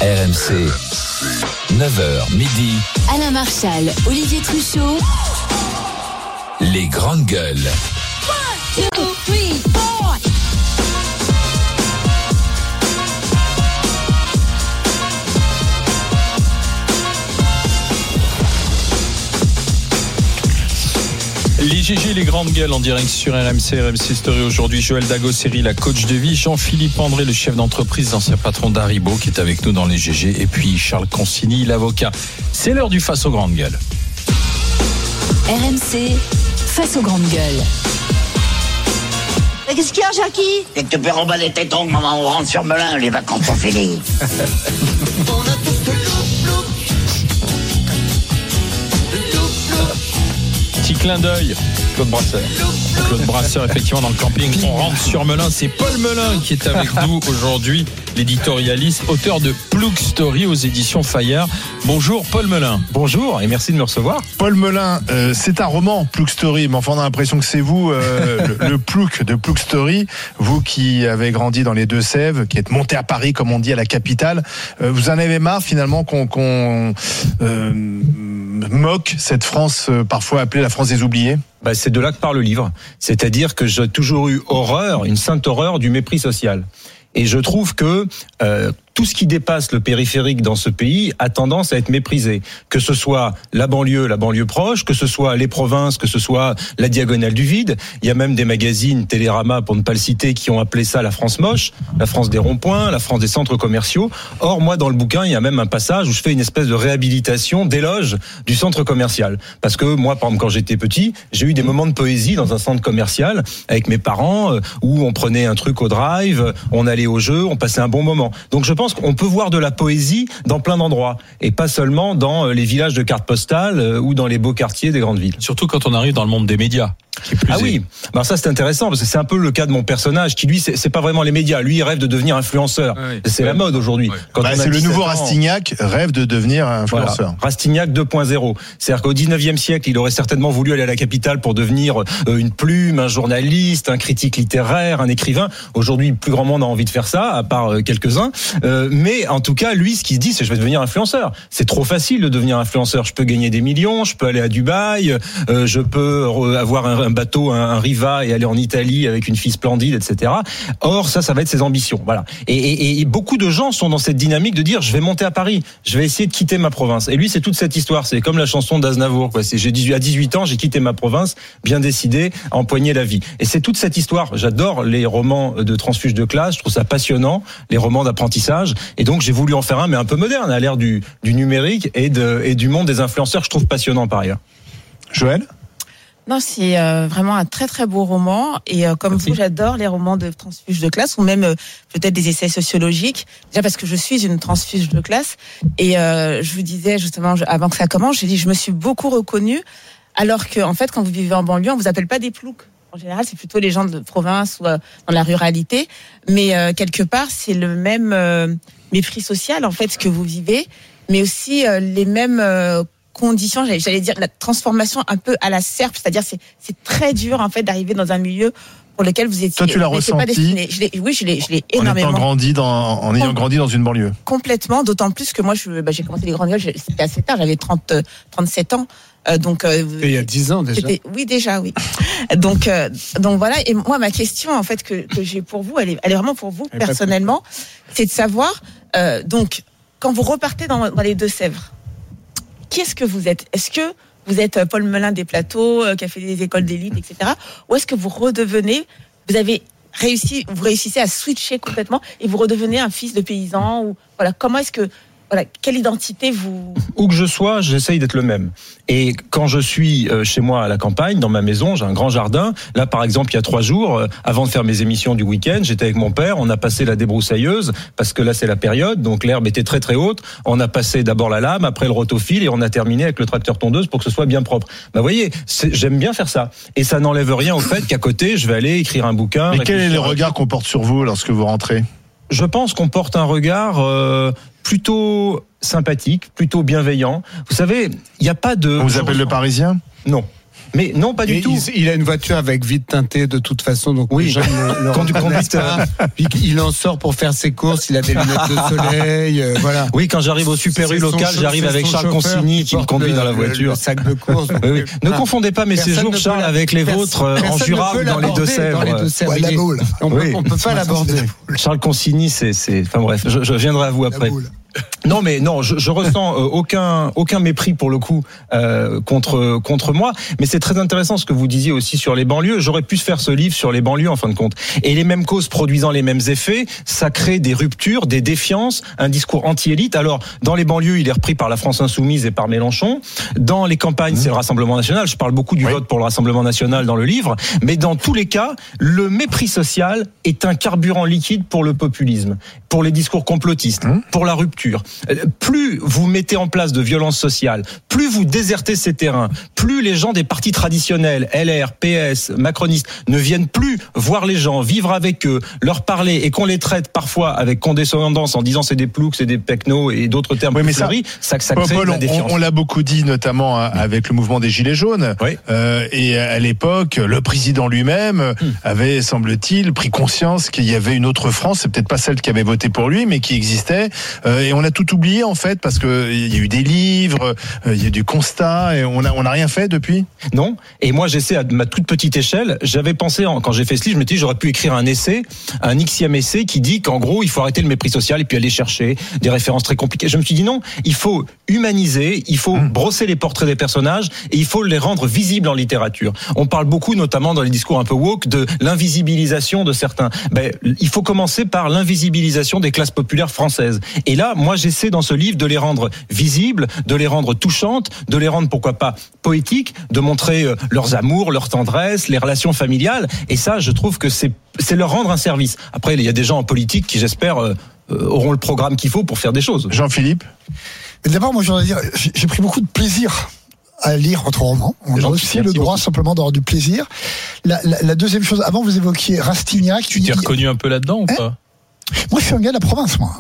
RMC, 9h midi. Alain Marchal, Olivier Truchot. Les grandes gueules. 1, 2, 3, 4. Les GG, les grandes gueules en direct sur RMC Story. Aujourd'hui, Joël Dagosseri, la coach de vie, Jean-Philippe André, le chef d'entreprise, ancien patron d'Haribo, qui est avec nous dans les GG, et puis Charles Consigny, l'avocat. C'est l'heure du face aux grandes gueules. RMC, face aux grandes gueules. Mais qu'est-ce qu'il y a, Jackie? Dès que tu peux remballer tes tongs, maman, on rentre sur Melun, les vacances sont finies. Petit clin d'œil, Claude Brasseur, effectivement, dans le camping. On rentre sur Melun. C'est Paul Melun qui est avec nous aujourd'hui, l'éditorialiste, auteur de Plouc Story aux éditions Fayard. Bonjour Paul Melun. Bonjour et merci de me recevoir. Paul Melun, c'est un roman, Plouc Story, mais enfin on a l'impression que c'est vous, le Plouc de Plouc Story, vous qui avez grandi dans les Deux-Sèvres, qui êtes monté à Paris, comme on dit, à la capitale. Vous en avez marre finalement qu'on moque cette France parfois appelée la France des oubliés? C'est de là que part le livre. C'est-à-dire que j'ai toujours eu horreur, une sainte horreur du mépris social. Et je trouve que tout ce qui dépasse le périphérique dans ce pays a tendance à être méprisé. Que ce soit la banlieue proche, que ce soit les provinces, que ce soit la diagonale du vide. Il y a même des magazines, Télérama pour ne pas le citer, qui ont appelé ça la France moche, la France des ronds-points, la France des centres commerciaux. Or, moi, dans le bouquin, il y a même un passage où je fais une espèce de réhabilitation, d'éloge du centre commercial. Parce que moi, par exemple, quand j'étais petit, j'ai eu des moments de poésie dans un centre commercial avec mes parents, où on prenait un truc au drive, on allait au jeu, on passait un bon moment. Donc je pense qu'on peut voir de la poésie dans plein d'endroits et pas seulement dans les villages de cartes postales ou dans les beaux quartiers des grandes villes. Surtout quand on arrive dans le monde des médias. Oui, alors ça c'est intéressant parce que c'est un peu le cas de mon personnage qui lui c'est pas vraiment les médias, lui il rêve de devenir influenceur. C'est la mode aujourd'hui. C'est le nouveau Rastignac, rêve de devenir influenceur. Voilà. Rastignac 2.0. C'est-à-dire qu'au 19e siècle, il aurait certainement voulu aller à la capitale pour devenir une plume, un journaliste, un critique littéraire, un écrivain. Aujourd'hui, plus grand monde a envie de faire ça, à part quelques-uns. Mais en tout cas, lui, ce qu'il se dit, c'est je vais devenir influenceur. C'est trop facile de devenir influenceur. Je peux gagner des millions, je peux aller à Dubaï, je peux avoir un bateau, un Riva et aller en Italie avec une fille splendide, etc. Or, ça va être ses ambitions. Voilà. Et beaucoup de gens sont dans cette dynamique de dire je vais monter à Paris, je vais essayer de quitter ma province. Et lui, c'est toute cette histoire. C'est comme la chanson d'Aznavour, quoi. À 18 ans, j'ai quitté ma province, bien décidé à empoigner la vie. Et c'est toute cette histoire. J'adore les romans de transfuge de classe. Je trouve ça passionnant, les romans d'apprentissage. Et donc, j'ai voulu en faire un, mais un peu moderne, à l'ère du numérique et du monde des influenceurs. Je trouve passionnant par ailleurs. Joël? Non, c'est vraiment un très très beau roman et comme vous, j'adore les romans de transfuge de classe ou même peut-être des essais sociologiques. Déjà parce que je suis une transfuge de classe et je vous disais justement avant que ça commence, j'ai dit je me suis beaucoup reconnue alors que en fait quand vous vivez en banlieue, on vous appelle pas des ploucs. En général, c'est plutôt les gens de province ou dans la ruralité, mais quelque part c'est le même mépris social en fait que vous vivez, mais aussi les mêmes conditions, j'allais dire la transformation un peu à la serpe, c'est-à-dire c'est très dur en fait d'arriver dans un milieu pour lequel vous étiez. Toi, tu l'as ressenti. Je l'ai énormément. En ayant grandi dans une banlieue. Complètement, d'autant plus que moi j'ai commencé les grandes gueules, c'était assez tard, j'avais 37 ans. Donc il y a 10 ans déjà. Oui, déjà, oui. Donc voilà. Et moi, ma question en fait que j'ai pour vous, elle est vraiment pour vous personnellement, c'est de savoir. Donc, quand vous repartez dans les Deux-Sèvres, qui est-ce que vous êtes? Est-ce que vous êtes Paul Melun des plateaux, qui a fait des écoles d'élite, etc. Ou est-ce que vous redevenez, vous réussissez à switcher complètement et vous redevenez un fils de paysan ou voilà, comment est-ce que quelle identité vous... Où que je sois, j'essaye d'être le même. Et quand je suis chez moi à la campagne, dans ma maison, j'ai un grand jardin. Là, par exemple, il y a 3 jours, avant de faire mes émissions du week-end, j'étais avec mon père, on a passé la débroussailleuse, parce que là, c'est la période, donc l'herbe était très très haute. On a passé d'abord la lame, après le rotofil, et on a terminé avec le tracteur tondeuse pour que ce soit bien propre. Vous voyez, j'aime bien faire ça. Et ça n'enlève rien au fait qu'à côté, je vais aller écrire un bouquin. Mais quel est le regard qu'on porte sur vous lorsque vous rentrez? Je pense qu'on porte un regard plutôt sympathique, plutôt bienveillant. Vous savez, il n'y a pas de... On vous appelle le Parisien ? Non. Mais non, pas du tout. Il a une voiture avec vitre teintée de toute façon, donc oui. les gens le reconnaissent pas. Puis il en sort pour faire ses courses, il a des lunettes de soleil, voilà. Oui, quand j'arrive au Super U local, j'arrive avec Charles Consigny qui me conduit dans la voiture. Le sac de course. Oui. Ne confondez pas mes séjours, Charles, avec les vôtres en Jura ou dans les Deux-Sèvres. La Baule. On peut pas l'aborder. Charles Consigny, enfin bref, je viendrai à vous après. Non, mais non, je ressens aucun mépris pour le coup contre moi. Mais c'est très intéressant ce que vous disiez aussi sur les banlieues. J'aurais pu faire ce livre sur les banlieues en fin de compte. Et les mêmes causes produisant les mêmes effets, ça crée des ruptures, des défiances, un discours anti-élite. Alors, dans les banlieues, il est repris par la France Insoumise et par Mélenchon. Dans les campagnes, c'est le Rassemblement National. Je parle beaucoup du vote pour le Rassemblement National dans le livre. Mais dans tous les cas, le mépris social est un carburant liquide pour le populisme, pour les discours complotistes, pour la rupture. Plus vous mettez en place de violences sociales, plus vous désertez ces terrains, plus les gens des partis traditionnels, LR, PS, macronistes, ne viennent plus voir les gens, vivre avec eux, leur parler, et qu'on les traite parfois avec condescendance en disant c'est des ploucs, c'est des pecnos et d'autres termes plus fleuris, ça crée de la défiance. On l'a beaucoup dit, notamment avec le mouvement des Gilets jaunes. Oui. Et à l'époque, le président lui-même avait, semble-t-il, pris conscience qu'il y avait une autre France, c'est peut-être pas celle qui avait voté pour lui, mais qui existait. Et on a tout oublié en fait parce que il y a eu des livres, il y a eu du constat et on n'a rien fait depuis. Non. Et moi j'essaie à ma toute petite échelle. J'avais pensé quand j'ai fait ce livre, je me suis dit j'aurais pu écrire un essai, un Xème essai qui dit qu'en gros il faut arrêter le mépris social et puis aller chercher des références très compliquées. Je me suis dit non, il faut humaniser, il faut brosser les portraits des personnages et il faut les rendre visibles en littérature. On parle beaucoup, notamment dans les discours un peu woke, de l'invisibilisation de certains. Il faut commencer par l'invisibilisation des classes populaires françaises. Et là, moi, j'essaie dans ce livre de les rendre visibles, de les rendre touchantes, de les rendre, pourquoi pas, poétiques, de montrer leurs amours, leur tendresse, les relations familiales. Et ça, je trouve que c'est leur rendre un service. Après, il y a des gens en politique qui, j'espère, auront le programme qu'il faut pour faire des choses. Jean-Philippe ? Mais d'abord, moi, je voudrais dire, j'ai pris beaucoup de plaisir à lire votre roman. On a aussi le droit simplement d'avoir du plaisir. La deuxième chose, avant, vous évoquiez Rastignac. Tu t'es reconnu un peu là-dedans ou pas ? Moi, je suis un gars de la province, moi.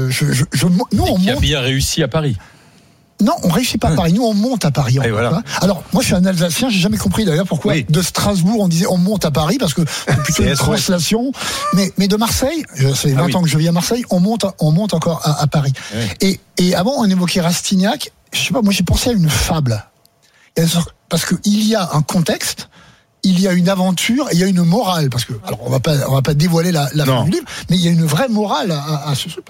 Nous, on monte. Qui a bien réussi à Paris. Non, on réussit pas à Paris. Nous, on monte à Paris. Voilà. Alors, moi, je suis un Alsacien. J'ai jamais compris d'ailleurs pourquoi de Strasbourg on disait on monte à Paris parce que c'est plutôt une translation. Mais de Marseille, ça fait 20 ans que je vis à Marseille, on monte encore à Paris. Oui. Et avant, on évoquait Rastignac. Je sais pas, moi, j'ai pensé à une fable. Parce que il y a un contexte. Il y a une aventure et il y a une morale parce que alors on va pas dévoiler la fin du livre, mais il y a une vraie morale à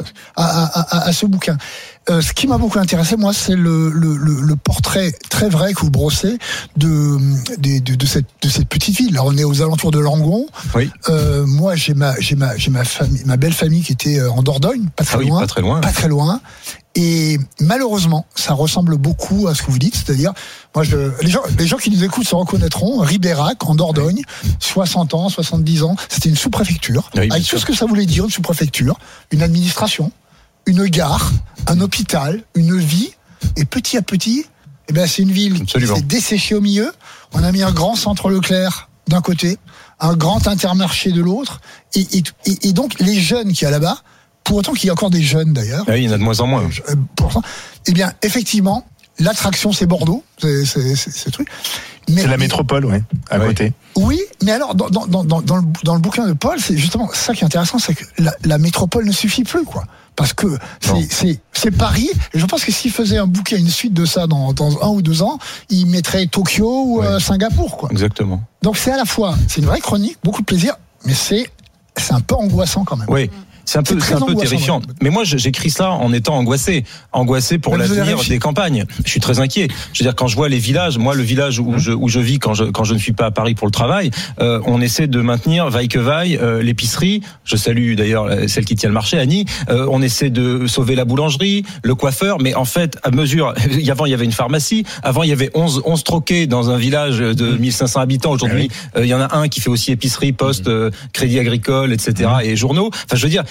ce bouquin. Ce qui m'a beaucoup intéressé, moi, c'est le portrait très vrai que vous brossez de cette petite ville. Alors on est aux alentours de Langon. Oui. Moi, j'ai ma famille, ma belle famille qui était en Dordogne, pas très loin. Et malheureusement, ça ressemble beaucoup à ce que vous dites, c'est-à-dire, moi, les gens qui nous écoutent se reconnaîtront. Ribérac, en Dordogne, 60 ans, 70 ans, c'était une sous-préfecture, avec tout ce que ça voulait dire, une sous-préfecture, une administration, une gare, un hôpital, une vie, et petit à petit, c'est une ville qui s'est desséchée au milieu. On a mis un grand centre Leclerc d'un côté, un grand Intermarché de l'autre, et donc les jeunes qui y a là-bas, pour autant qu'il y a encore des jeunes d'ailleurs. Oui, il y en a de moins en moins. Effectivement, l'attraction c'est Bordeaux, c'est truc. Mais, c'est la métropole, à côté. Oui, mais alors dans le bouquin de Paul, c'est justement ça qui est intéressant, c'est que la métropole ne suffit plus, quoi. Parce que c'est Paris. Et je pense que s'il faisait un bouquin, une suite de ça dans 1 ou 2 ans, il mettrait Tokyo ou Singapour, quoi. Exactement. Donc c'est à la fois, c'est une vraie chronique, beaucoup de plaisir, mais c'est un peu angoissant quand même. Oui. C'est un peu terrifiant. Mais moi, j'écris ça en étant angoissé pour l'avenir des campagnes. Je suis très inquiet. Je veux dire, quand je vois les villages, moi, le village où je vis quand je ne suis pas à Paris pour le travail, on essaie de maintenir vaille que vaille l'épicerie. Je salue d'ailleurs celle qui tient le marché, Annie. On essaie de sauver la boulangerie, le coiffeur. Mais en fait, à mesure, avant il y avait une pharmacie. Avant il y avait 11 troquets dans un village de 1500 habitants. Aujourd'hui, il y en a un qui fait aussi épicerie, poste, crédit agricole, etc. et journaux. Enfin, je veux dire.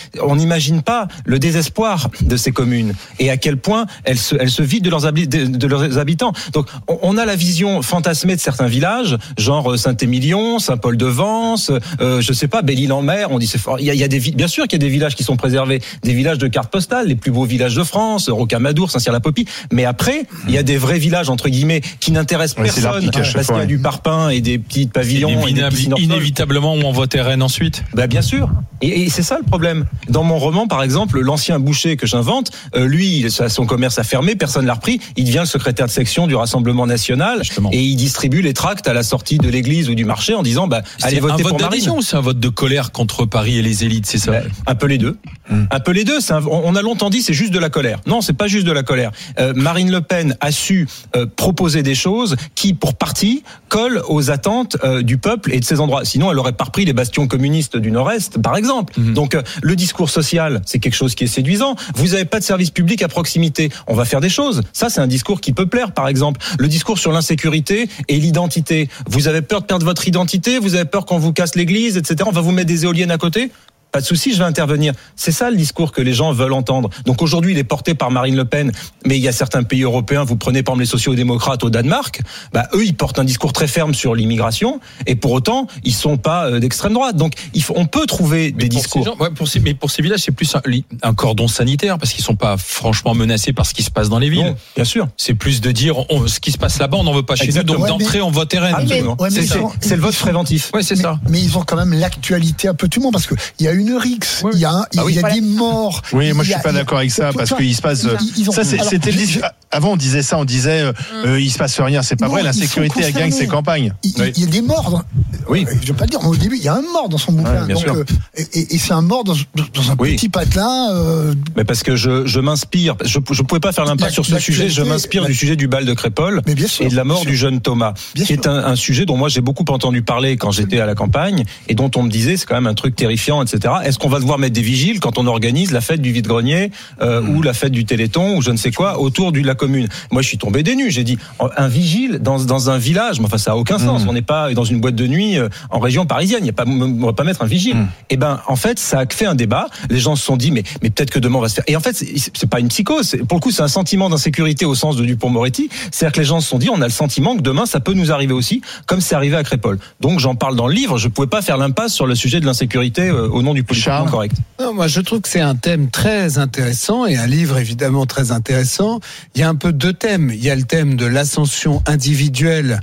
on n'imagine pas le désespoir de ces communes et à quel point elles se vident de leurs habitants. Donc, on a la vision fantasmée de certains villages, genre Saint-Émilion, Saint-Paul-de-Vence, je sais pas, Belle-Île-en-Mer. On dit c'est fort. Il y a bien sûr qu'il y a des villages qui sont préservés, des villages de carte postale, les plus beaux villages de France, Rocamadour, Saint-Cyr-la-Popie. Mais après, il y a des vrais villages entre guillemets qui n'intéressent personne parce qu'il y a du parpaing et des petits pavillons. Inévitablement, on vote RN ensuite. Bah bien sûr. Et c'est ça le problème. Dans mon roman, par exemple, l'ancien boucher que j'invente, lui, son commerce a fermé, personne l'a repris. Il devient le secrétaire de section du Rassemblement national. Justement. Et il distribue les tracts à la sortie de l'église ou du marché en disant allez voter pour Marine. C'est un vote d'adhésion ou c'est un vote de colère contre Paris et les élites, c'est ça? Un peu les deux. Un peu les deux. On a longtemps dit c'est juste de la colère. Non, c'est pas juste de la colère. Marine Le Pen a su proposer des choses qui, pour partie, collent aux attentes du peuple et de ces endroits. Sinon, elle aurait pas repris les bastions communistes du Nord-Est, par exemple. Donc, le discours social, c'est quelque chose qui est séduisant. Vous avez pas de service public à proximité. On va faire des choses. Ça, c'est un discours qui peut plaire, par exemple. Le discours sur l'insécurité et l'identité. Vous avez peur de perdre votre identité, vous avez peur qu'on vous casse l'église, etc. On va vous mettre des éoliennes à côté. Pas de souci, je vais intervenir. C'est ça le discours que les gens veulent entendre. Donc aujourd'hui, il est porté par Marine Le Pen, mais il y a certains pays européens, vous prenez par exemple les sociaux-démocrates au Danemark, eux, ils portent un discours très ferme sur l'immigration, et pour autant, ils sont pas d'extrême droite. Donc on peut trouver des discours. Mais pour ces villages, c'est plus un cordon sanitaire, parce qu'ils sont pas franchement menacés par ce qui se passe dans les villes. Non, bien sûr. C'est plus de dire, ce qui se passe là-bas, on n'en veut pas chez nous, donc d'entrée, on vote RN. C'est le vote préventif. Ouais, c'est ça. Mais ils ont quand même l'actualité un peu tout le monde, parce que il y a une rixe, il y a des morts. Oui, moi je suis pas d'accord avec ça parce qu'il se passe. Avant on disait ça, il se passe rien, c'est pas vrai. L'insécurité elle gagne ses campagnes. Il y a des morts. Oui. Je veux pas le dire. Au début, il y a un mort dans son bouquin. Bien sûr. Et c'est un mort dans un petit patelin. Mais parce que je m'inspire. Je pouvais pas faire l'impasse sur ce sujet. Je m'inspire du sujet du bal de Crépol et de la mort du jeune Thomas, qui est un sujet dont moi j'ai beaucoup entendu parler quand j'étais à la campagne et dont on me disait c'est quand même un truc terrifiant, etc. Est-ce qu'on va devoir mettre des vigiles quand on organise la fête du vide-grenier ou la fête du Téléthon ou je ne sais quoi autour de la commune? Moi, je suis tombé des nues. J'ai dit un vigile dans un village, mais enfin ça a aucun sens. On n'est pas dans une boîte de nuit en région parisienne. On va pas mettre un vigile. Et en fait, ça a fait un débat. Les gens se sont dit mais peut-être que demain on va se faire. Et en fait, c'est pas une psychose. Pour le coup, c'est un sentiment d'insécurité au sens de Dupond-Moretti. C'est-à-dire que les gens se sont dit on a le sentiment que demain ça peut nous arriver aussi, comme c'est arrivé à Crépol. Donc j'en parle dans le livre. Je pouvais pas faire l'impasse sur le sujet de l'insécurité au nom du politiquement correct. Non, moi je trouve que c'est un thème très intéressant et un livre évidemment très intéressant. Il y a un peu deux thèmes. Il y a le thème de l'ascension individuelle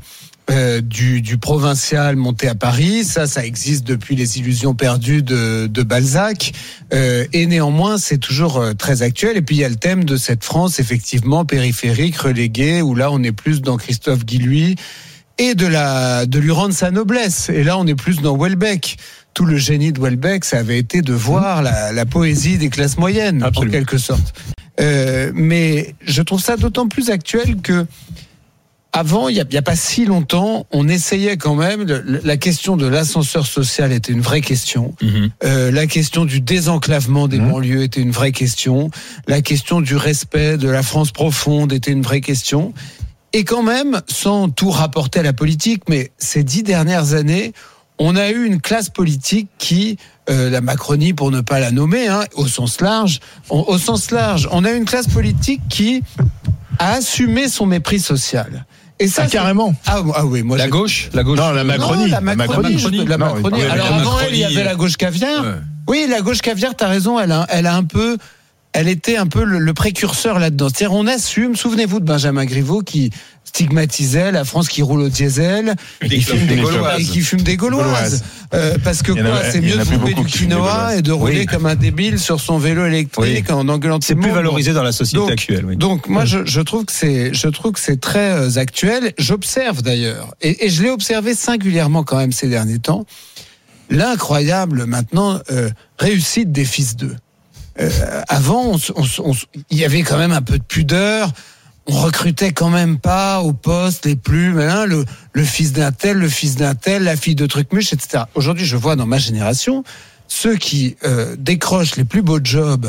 du provincial monté à Paris. Ça existe depuis les illusions perdues de Balzac. Et néanmoins, c'est toujours très actuel. Et puis il y a le thème de cette France effectivement périphérique, reléguée, où là on est plus dans Christophe Guilluy et de lui rendre sa noblesse. Et là on est plus dans Houellebecq. Tout le génie de Houellebecq, ça avait été de voir la poésie des classes moyennes, Absolument. En quelque sorte. Mais je trouve ça d'autant plus actuel que avant, il y a pas si longtemps, on essayait quand même. La question de l'ascenseur social était une vraie question. La question du désenclavement des banlieues était une vraie question. La question du respect de la France profonde était une vraie question. Et quand même, sans tout rapporter à la politique, mais ces 10 dernières années, on a eu une classe politique qui, la Macronie pour ne pas la nommer, au sens large, on a eu une classe politique qui a assumé son mépris social. Et ça, carrément. Ah oui, moi la gauche. Non, la Macronie. La Macronie. Alors avant elle, il y avait la gauche caviar. Ouais. Oui, la gauche caviar, t'as raison, elle était un peu le précurseur là-dedans. C'est-à-dire, on assume, souvenez-vous de Benjamin Griveaux qui stigmatisait la France qui roule au diesel et qui fume des Gauloises. Parce que c'est mieux de bouffer du quinoa et de rouler comme un débile sur son vélo électrique en engueulant tout le monde. C'est plus valorisé dans la société actuelle. Oui. Donc moi, je trouve que c'est très actuel. J'observe d'ailleurs, et je l'ai observé singulièrement quand même ces derniers temps, l'incroyable maintenant réussite des fils d'eux. Avant, il y avait quand même un peu de pudeur. On recrutait quand même pas au poste les plus le fils d'un tel, la fille de Trucmuche, etc. Aujourd'hui, je vois dans ma génération ceux qui décrochent les plus beaux jobs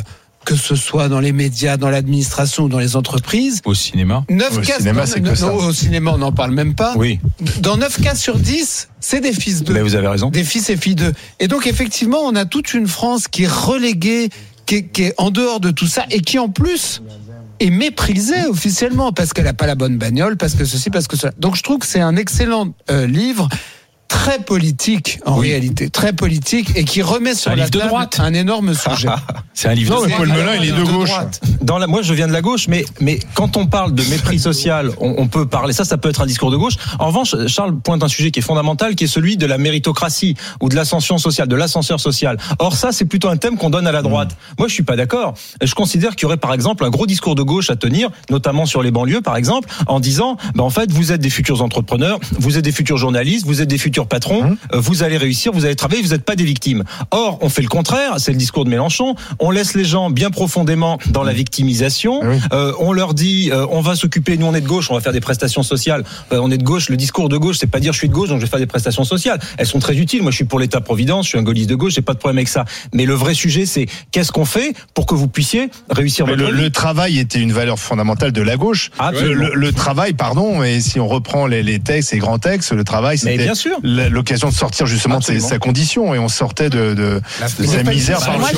que ce soit dans les médias, dans l'administration ou dans les entreprises. Au cinéma. 9 cas, cinéma, c'est que ça. Au cinéma, on n'en parle même pas. Oui. Dans 9 cas sur 10, c'est des fils d'eux. Mais vous avez raison. Des fils et filles d'eux. Et donc, effectivement, on a toute une France qui est reléguée, qui est en dehors de tout ça et qui, en plus, est méprisée officiellement parce qu'elle n'a pas la bonne bagnole, parce que ceci, parce que cela. Donc, je trouve que c'est un excellent livre. Très politique en réalité, très politique et qui remet sur la table un énorme sujet. C'est un livre de droite. Paul Melun, il est de gauche. Moi, je viens de la gauche, mais quand on parle de mépris social, on peut parler, ça peut être un discours de gauche. En revanche, Charles pointe un sujet qui est fondamental, qui est celui de la méritocratie ou de l'ascension sociale, de l'ascenseur social. Or, ça, c'est plutôt un thème qu'on donne à la droite. Moi, je suis pas d'accord. Je considère qu'il y aurait, par exemple, un gros discours de gauche à tenir, notamment sur les banlieues, par exemple, en disant, en fait, vous êtes des futurs entrepreneurs, vous êtes des futurs journalistes, vous êtes des futurs patrons, vous allez réussir, vous allez travailler, vous n'êtes pas des victimes. Or, on fait le contraire, c'est le discours de Mélenchon, on laisse les gens bien profondément dans la victimisation, on leur dit, on va s'occuper, nous on est de gauche, on va faire des prestations sociales, on est de gauche, le discours de gauche, c'est pas dire je suis de gauche, donc je vais faire des prestations sociales. Elles sont très utiles, moi je suis pour l'État-providence, je suis un gaulliste de gauche, j'ai pas de problème avec ça. Mais le vrai sujet, c'est qu'est-ce qu'on fait pour que vous puissiez réussir votre vie. Le travail était une valeur fondamentale de la gauche. Le travail, pardon, et si on reprend les textes, les grands textes, le travail, c'était l'occasion de sortir justement de sa condition et on sortait de sa misère par le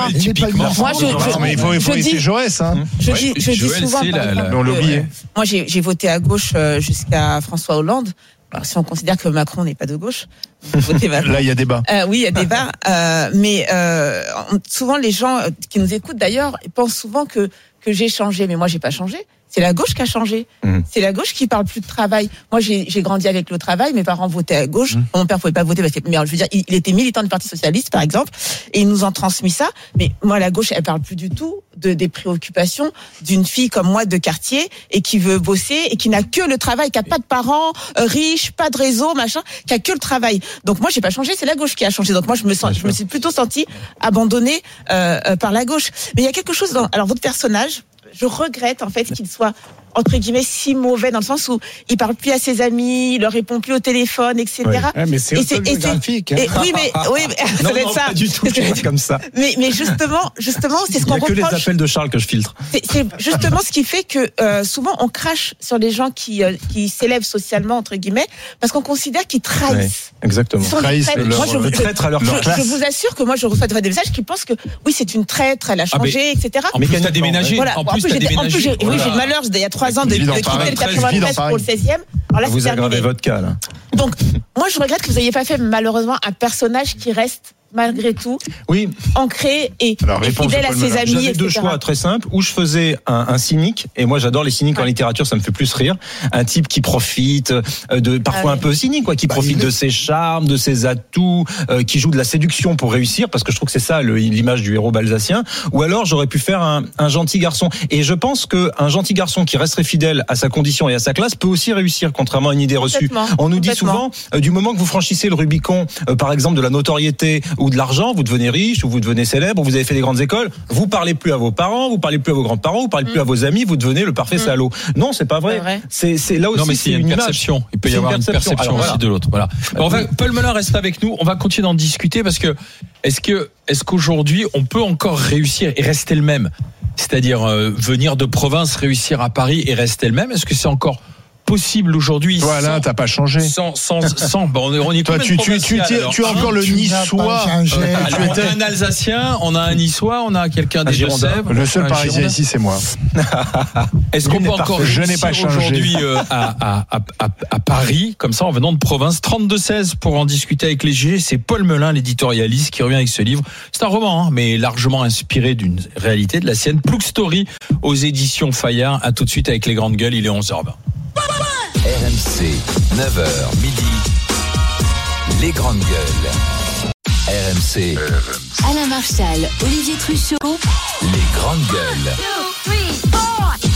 travail. Mais il faut laisser Jaurès. Je dis souvent, on l'oubliait. Moi, j'ai voté à gauche jusqu'à François Hollande. Alors, si on considère que Macron n'est pas de gauche, là, il y a débat. Oui, il y a débat. Mais souvent, les gens qui nous écoutent, d'ailleurs, pensent souvent que j'ai changé. Mais moi, j'ai pas changé. C'est la gauche qui a changé. C'est la gauche qui parle plus de travail. Moi, j'ai grandi avec le travail. Mes parents votaient à gauche. Mon père pouvait pas voter parce que, mais je veux dire, il était militant du Parti socialiste, par exemple, et ils nous ont transmis ça. Mais moi, la gauche, elle parle plus du tout des préoccupations d'une fille comme moi de quartier et qui veut bosser et qui n'a que le travail, qui a pas de parents riches, pas de réseau, machin, qui a que le travail. Donc moi, j'ai pas changé. C'est la gauche qui a changé. Donc moi, je me suis plutôt sentie abandonnée par la gauche. Mais il y a quelque chose alors votre personnage. Je regrette en fait qu'il soit entre guillemets si mauvais dans le sens où il parle plus à ses amis, il leur répond plus au téléphone, etc. Mais c'est autobiographique. Oui, mais ça doit être ça. Pas du tout. Comme ça. Mais justement, c'est ce qu'on reproche. Il y a que les appels de Charles que je filtre. C'est justement ce qui fait que souvent on crache sur les gens qui s'élèvent socialement entre guillemets parce qu'on considère qu'ils trahissent. Exactement. Trahissent le traître à leur classe. Je vous assure que moi je reçois des messages qui pensent que oui c'est une traître, elle a changé, etc. En plus t'as déménagé. Voilà. En plus j'ai le malheur il y a 3 ans de quitter le 93 pour le 16e. Alors là, vous aggravez votre cas là. Donc moi je regrette que vous n'ayez pas fait malheureusement un personnage qui reste malgré tout, ancré et fidèle à ses amis. J'avais deux choix très simples, où je faisais un cynique, et moi j'adore les cyniques en littérature, ça me fait plus rire, un type qui profite parfois un peu cynique, qui profite de ses charmes, de ses atouts, qui joue de la séduction pour réussir, parce que je trouve que c'est ça l'image du héros balsacien, ou alors j'aurais pu faire un gentil garçon. Et je pense qu'un gentil garçon qui resterait fidèle à sa condition et à sa classe peut aussi réussir, contrairement à une idée reçue. On nous dit souvent, du moment que vous franchissez le Rubicon, par exemple de la notoriété ou de l'argent, vous devenez riche ou vous devenez célèbre, ou vous avez fait des grandes écoles, vous parlez plus à vos parents, vous parlez plus à vos grands-parents, vous parlez plus à vos amis, vous devenez le parfait salaud. Non, c'est pas vrai. C'est là aussi. Non, mais c'est une perception. Il peut y avoir une perception aussi de l'autre. Voilà. Paul Melun reste avec nous. On va continuer d'en discuter parce que est-ce qu'aujourd'hui on peut encore réussir et rester le même, c'est-à-dire venir de province, réussir à Paris et rester le même? Est-ce que c'est encore possible aujourd'hui? Toi, Alain, t'as pas changé. On est toi, tu es encore le Niçois. On a un Alsacien, on a un Niçois, on a quelqu'un des Deux-Sèvres. Le seul Parisien ici, c'est moi. Est-ce qu'on peut encore réussir aujourd'hui à Paris, comme ça, en venant de province? 32-16 pour en discuter avec les GG. C'est Paul Melun, l'éditorialiste, qui revient avec ce livre. C'est un roman, mais largement inspiré d'une réalité, de la sienne. Plouc Story aux éditions Fayard. À tout de suite avec les grandes gueules. Il est 11h20. RMC, 9h midi, les grandes gueules. RMC. Alain Marchal, Olivier Truchot, les grandes gueules. 2, 3, 4.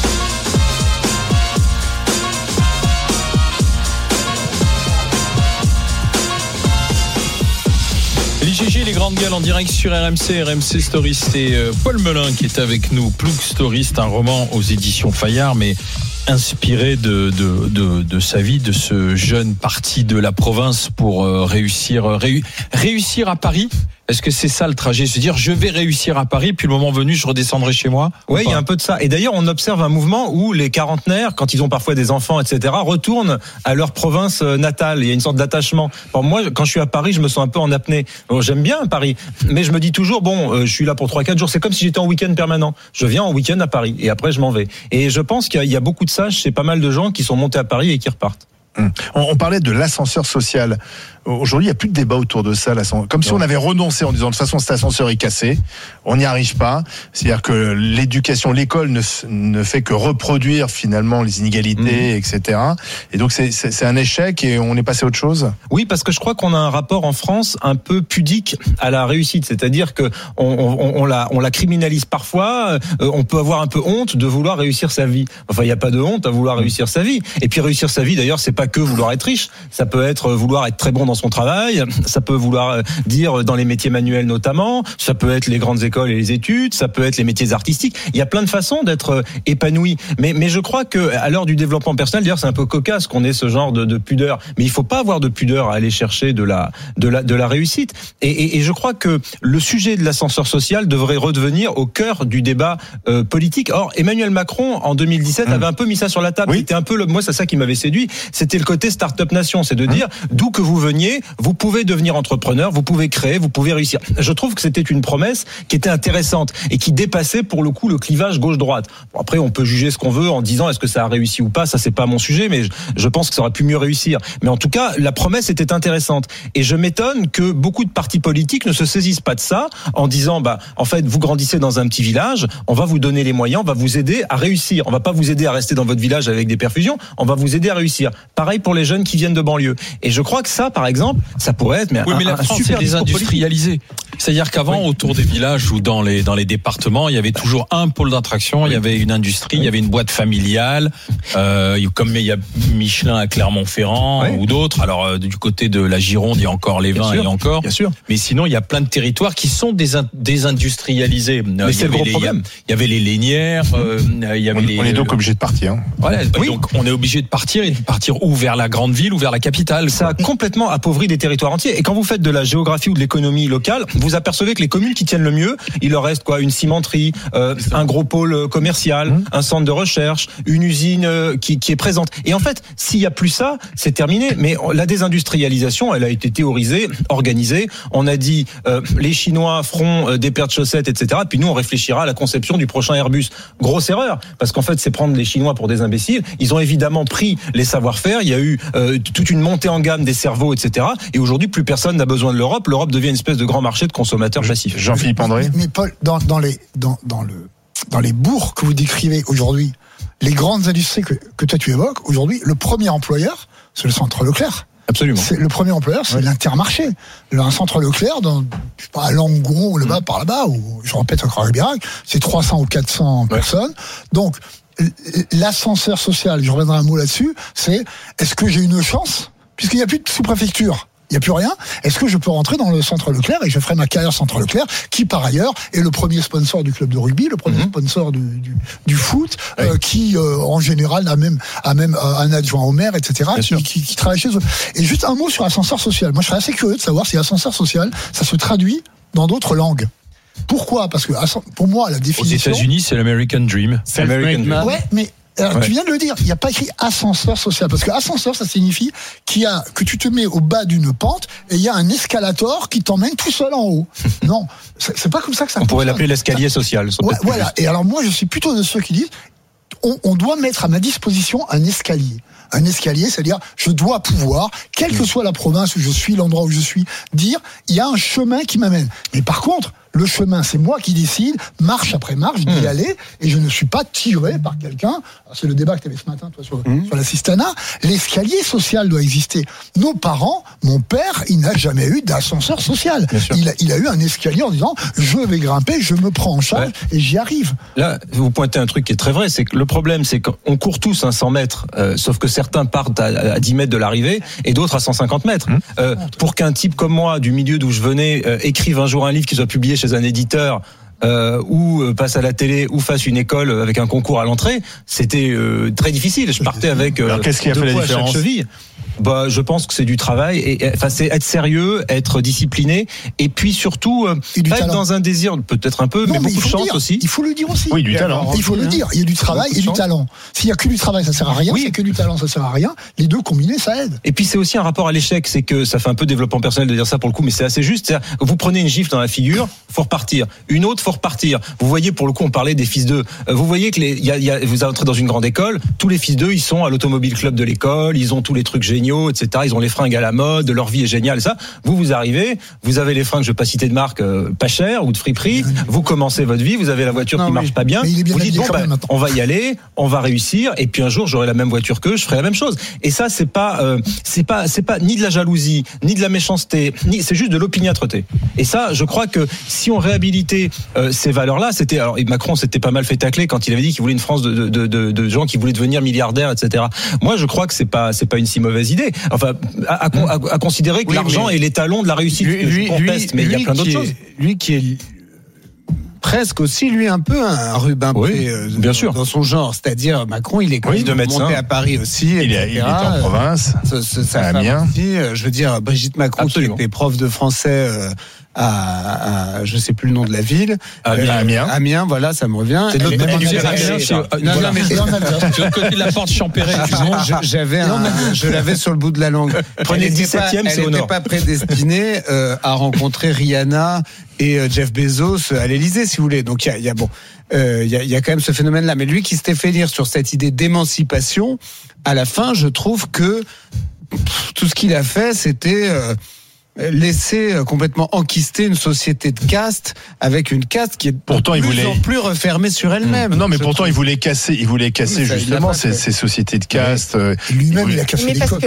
l'IGG, les grandes gueules en direct sur RMC Story. C'est Paul Melun qui est avec nous. Plouc Story, c'est un roman aux éditions Fayard, mais inspiré de sa vie, de ce jeune parti de la province pour réussir à Paris. Est-ce que c'est ça le trajet, se dire je vais réussir à Paris, puis le moment venu, je redescendrai chez moi? Oui, il y a un peu de ça. Et d'ailleurs, on observe un mouvement où les quarantenaires, quand ils ont parfois des enfants, etc., retournent à leur province natale. Il y a une sorte d'attachement. Bon, moi, quand je suis à Paris, je me sens un peu en apnée. Bon, j'aime bien Paris, mais je me dis toujours, je suis là pour 3-4 jours. C'est comme si j'étais en week-end permanent. Je viens en week-end à Paris et après je m'en vais. Et je pense qu'il y a beaucoup de ça chez pas mal de gens qui sont montés à Paris et qui repartent. On parlait de l'ascenseur social. Aujourd'hui, il n'y a plus de débat autour de ça. Comme si on avait renoncé en disant de toute façon cet ascenseur est cassé, on n'y arrive pas. C'est-à-dire que l'éducation, l'école ne fait que reproduire finalement les inégalités, etc. Et donc c'est un échec et on est passé à autre chose. Oui, parce que je crois qu'on a un rapport en France un peu pudique à la réussite. C'est-à-dire que on la criminalise parfois. On peut avoir un peu honte de vouloir réussir sa vie. Enfin, il n'y a pas de honte à vouloir réussir sa vie. Et puis réussir sa vie, d'ailleurs, c'est pas que vouloir être riche. Ça peut être vouloir être très bon dans son travail. Ça peut vouloir dire dans les métiers manuels notamment. Ça peut être les grandes écoles et les études. Ça peut être les métiers artistiques. Il y a plein de façons d'être épanoui. Mais je crois que à l'heure du développement personnel, d'ailleurs, c'est un peu cocasse qu'on ait ce genre de pudeur. Mais il faut pas avoir de pudeur à aller chercher de la réussite. Et je crois que le sujet de l'ascenseur social devrait redevenir au cœur du débat politique. Or, Emmanuel Macron en 2017 avait un peu mis ça sur la table. Oui. C'était un peu moi, c'est ça qui m'avait séduit. C'était le côté start-up nation, c'est de dire d'où que vous veniez, vous pouvez devenir entrepreneur, vous pouvez créer, vous pouvez réussir. Je trouve que c'était une promesse qui était intéressante et qui dépassait pour le coup le clivage gauche-droite. Bon, après, on peut juger ce qu'on veut en disant est-ce que ça a réussi ou pas, ça c'est pas mon sujet, mais je pense que ça aurait pu mieux réussir. Mais en tout cas, la promesse était intéressante. Et je m'étonne que beaucoup de partis politiques ne se saisissent pas de ça en disant en fait, vous grandissez dans un petit village, on va vous donner les moyens, on va vous aider à réussir. On va pas vous aider à rester dans votre village avec des perfusions, on va vous aider à réussir. Pareil pour les jeunes qui viennent de banlieue. Et je crois que ça, par exemple, ça pourrait être la France est désindustrialisée. C'est-à-dire qu'avant, autour des villages ou dans les départements, il y avait toujours un pôle d'attraction, il y avait une industrie, il y avait une boîte familiale, comme il y a Michelin à Clermont-Ferrand ou d'autres. Alors, du côté de la Gironde, il y a encore les vins et encore. Bien sûr. Mais sinon, il y a plein de territoires qui sont désindustrialisés. Mais c'est le gros problème. Il y avait les lainières, il y avait on est donc obligé de partir. Voilà. Donc, on est obligé de partir et de partir ou vers la grande ville ou vers la capitale. Ça a complètement appauvri des territoires entiers. Et quand vous faites de la géographie ou de l'économie locale, vous apercevez que les communes qui tiennent le mieux, il leur reste une cimenterie, un gros pôle commercial, un centre de recherche, une usine qui est présente. Et en fait, s'il y a plus ça, c'est terminé. Mais la désindustrialisation, elle a été théorisée, organisée. On a dit les Chinois feront des paires de chaussettes, etc. Puis nous, on réfléchira à la conception du prochain Airbus. Grosse erreur, parce qu'en fait, c'est prendre les Chinois pour des imbéciles. Ils ont évidemment pris les savoir-faire. Il y a eu toute une montée en gamme des cerveaux, etc. Et aujourd'hui, plus personne n'a besoin de l'Europe. L'Europe devient une espèce de grand marché de consommateurs passifs. Jean-Philippe André. Mais Paul, dans les bourgs que vous décrivez aujourd'hui, les grandes industries que toi tu évoques, aujourd'hui, le premier employeur, c'est le centre Leclerc. Absolument. Le premier employeur, c'est l'Intermarché. Un centre Leclerc, à Langon, ou là-bas, par là-bas, ou je répète encore Ribérac, c'est 300 ou 400 personnes. Donc, l'ascenseur social, je reviendrai un mot là-dessus, c'est est-ce que j'ai une chance, puisqu'il n'y a plus de sous-préfecture, il n'y a plus rien, est-ce que je peux rentrer dans le centre Leclerc et je ferai ma carrière centre Leclerc, qui par ailleurs est le premier sponsor du club de rugby, le premier sponsor du foot, qui en général a même un adjoint au maire, etc., qui travaille chez eux. Et juste un mot sur ascenseur social. Moi je serais assez curieux de savoir si ascenseur social, ça se traduit dans d'autres langues. Pourquoi ? Parce que pour moi la définition... Aux États-Unis, c'est l'American Dream. C'est American Dream. Ouais, mais tu viens de le dire, il n'y a pas écrit ascenseur social, parce que ascenseur, ça signifie que tu te mets au bas d'une pente et il y a un escalator qui t'emmène tout seul en haut. Non, c'est pas comme ça que ça fonctionne. On pourrait l'appeler l'escalier social. Voilà. Et alors moi, je suis plutôt de ceux qui disent, on doit mettre à ma disposition un escalier. Un escalier, c'est-à-dire, je dois pouvoir, quelle que soit la province où je suis, l'endroit où je suis, dire, il y a un chemin qui m'amène. Mais par contre, le chemin, c'est moi qui décide, marche après marche, d'y aller, et je ne suis pas tiré par quelqu'un. C'est le débat que tu avais ce matin, toi, sur l'assistanat. L'escalier social doit exister. Nos parents, mon père, il n'a jamais eu d'ascenseur social. Il a eu un escalier en disant, je vais grimper, je me prends en charge, et j'y arrive. Là, vous pointez un truc qui est très vrai, c'est que le problème, c'est qu'on court tous 100 mètres, sauf que certains partent à 10 mètres de l'arrivée, et d'autres à 150 mètres. Pour qu'un type comme moi, du milieu d'où je venais, écrive un jour un livre qui soit publié chez un éditeur, ou passe à la télé ou fasse une école avec un concours à l'entrée, c'était très difficile. Je partais avec Alors, qu'est-ce qui a fait la différence ? cheville. Bah, je pense que c'est du travail et enfin c'est être sérieux, être discipliné et puis surtout pas être dans un désir peut-être un peu, mais beaucoup de chance aussi. Il faut le dire aussi. Oui, du talent. Il faut le dire. Il y a du travail et du talent. S'il y a que du travail, ça sert à rien. Oui. S'il y a que du talent, ça sert à rien. Les deux combinés, ça aide. Et puis c'est aussi un rapport à l'échec, c'est que ça fait un peu développement personnel de dire ça pour le coup, mais c'est assez juste. C'est-à-dire, vous prenez une gifle dans la figure, faut repartir. Une autre, faut repartir. Vous voyez, pour le coup, on parlait des fils d'eux. Vous voyez que vous entrez dans une grande école, tous les fils d'eux, ils sont à l'automobile club de l'école, ils ont tous les trucs géniaux, etc. Ils ont les fringues à la mode, leur vie est géniale, ça. Vous arrivez, vous avez les fringues, je vais pas citer de marque, pas chères ou de friperie. Vous commencez votre vie, vous avez la voiture qui marche pas bien. Vous dites bon, on va y aller, on va réussir, et puis un jour j'aurai la même voiture qu'eux, je ferai la même chose. Et ça, c'est pas ni de la jalousie, ni de la méchanceté, c'est juste de l'opiniâtreté. Et ça, je crois que si on réhabilitait ces valeurs-là, alors Macron s'était pas mal fait tacler quand il avait dit qu'il voulait une France de gens qui voulaient devenir milliardaires, etc. Moi, je crois que c'est pas une si mauvaise idée. Enfin, à considérer que l'argent est l'étalon de la réussite. Je conteste, mais il y a plein d'autres choses. Lui qui est presque aussi, lui, un peu un Rubempré bien sûr. Dans son genre. C'est-à-dire, Macron, il est quand même monté à Paris aussi. Il est en province. Ça Amiens. Aussi, je veux dire, Brigitte Macron, Absolument. qui était prof de français à je sais plus le nom de la ville. Amiens, voilà, ça me revient. C'est notre même sur le côté de la porte Champéret. Je l'avais sur le bout de la langue. Prenez le 17e, c'est au nord. Elle n'était pas prédestinée à rencontrer Rihanna et Jeff Bezos à l'Élysée, si vous voulez. Donc il y a quand même ce phénomène-là. Mais lui qui s'était fait lire sur cette idée d'émancipation, à la fin, je trouve que tout ce qu'il a fait, c'était laisser complètement enquister une société de caste avec une caste qui est pourtant plus en plus refermée sur elle-même. Non, mais pourtant il voulait casser justement ces sociétés de caste. Lui-même, il a cassé les codes.